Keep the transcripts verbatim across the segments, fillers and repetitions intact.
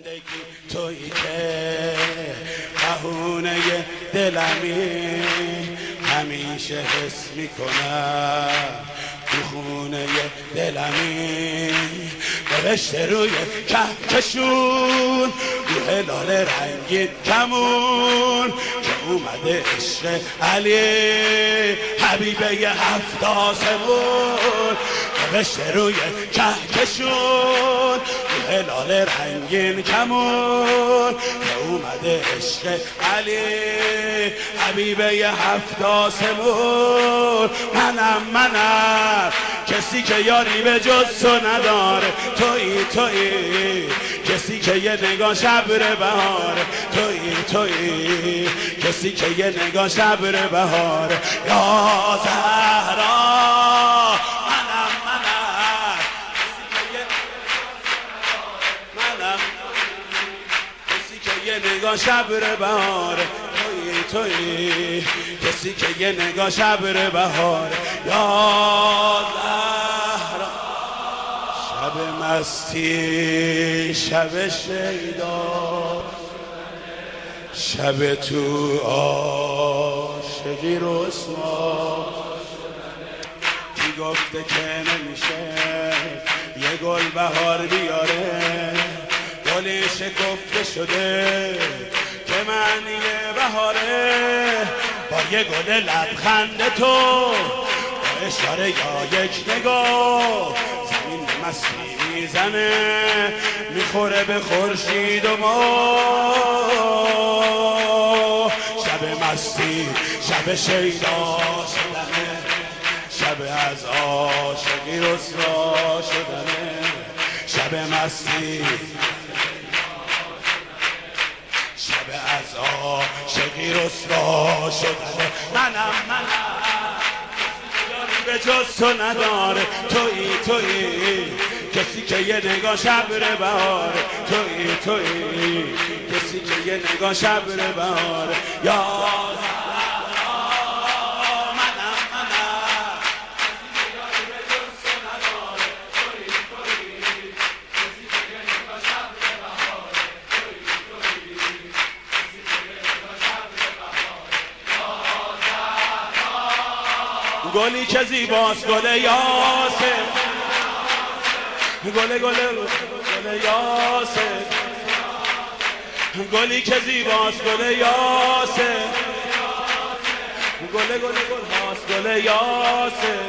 زندگی تویی که بهونه دلمی، همیشه حس میکنم تو خونه دلمی نوشته روی کهکشون رو هلال رنگین کمون که اومده عشق علی حبیبه هفت آسمون. نوشته روی کهکشون رو هلال رنگین کمون که اومده عشق علی حبیبه هفت آسمون. منم منم کسی که یاری به جز تو نداره، تویی تویی کسی که یه نگاه شبر بهاره، تویی تویی کسی که یه نگاه شبر بهاره. یا زهرا منم منم منم کسی که یه نگاه شبر بهاره، تویی تویی کسی که یه نگاه شبر بهاره. یا زهرا شب مستی شب شیدا، شب تو عاشقی رسوا. کی گفته که نمیشه یه گل بهار بیاره، گلی شکفته شده که معنی بهاره. با یه گل لبخند تو با اشاره یا یک نگاه زمین به مستی میزنه، میخوره به خورشید و ما. شب مستی شب شیدا شدنه، شب از عاشقی رسوا شدنه. شب مستی شب از عاشقی رسوا شدنه. منم منم به جز تو نداره، تویی تویی کسی که یه نگاه شبر بهاره، تویی تویی کسی که یه نگاه شبر بهاره. یا زهرا منم منم کسی که یاری به جز تو نداره، تویی تویی کسی که یه نگاه شبر بهاره، تویی تویی کسی که یه نگاه شبر بهاره. یا زهرا گلی که زیباست گل یاسر، گل گل گل یاسر، گلی که زیباست گل یاسر، گل گل گل هاست گل یاسر،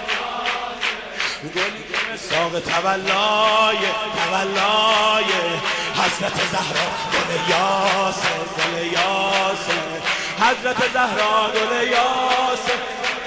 گلی که مساق تولای تولای حضرت زهرا گل یاسر، گل یاسر حضرت زهرا گل یاسر.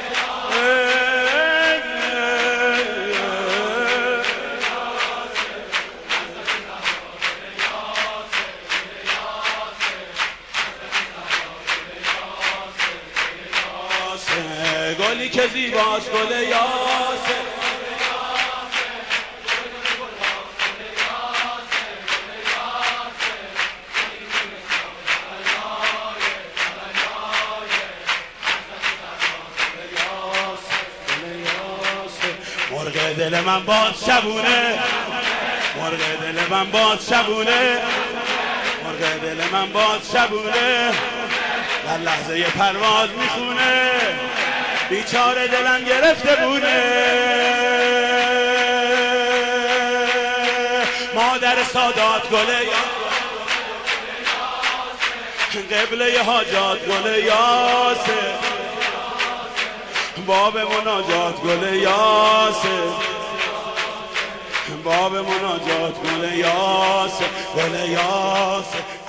گلی که زیباست گل یاسر، مرغ دل من باز شبونه، مرغ دل من باز شبونه، مرغ دل من باز شبونه در لحظه پرواز میخونه. بیچاره دلم گرفته بونه، مادر سادات گل یاسر، قبله حاجات گل یاسر، باب مناجات گل یاسر، باب مناجات گل یاسر، گل یاسر.